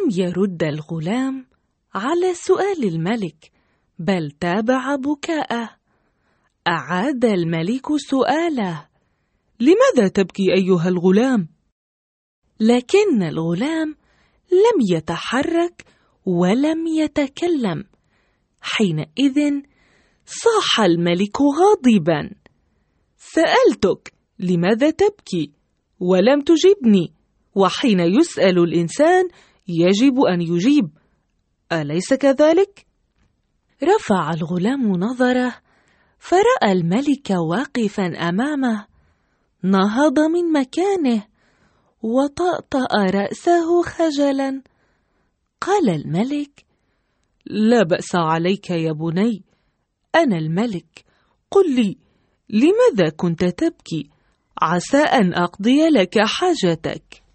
لم يرد الغلام على سؤال الملك، بل تابع بكاءه. أعاد الملك سؤاله: لماذا تبكي أيها الغلام؟ لكن الغلام لم يتحرك ولم يتكلم. حينئذ صاح الملك غاضبا: سألتك لماذا تبكي ولم تجبني، وحين يسأل الإنسان يجب أن يجيب، أليس كذلك؟ رفع الغلام نظره فرأى الملك واقفا أمامه. نهض من مكانه وطأطأ رأسه خجلا. قال الملك: لا بأس عليك يا بني، أنا الملك، قل لي لماذا كنت تبكي؟ عسى أن أقضي لك حاجتك.